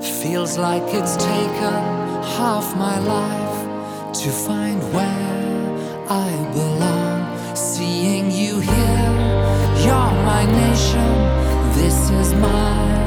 Feels like it's taken half my life to find where I belong. Seeing you here, you're my nation, this is my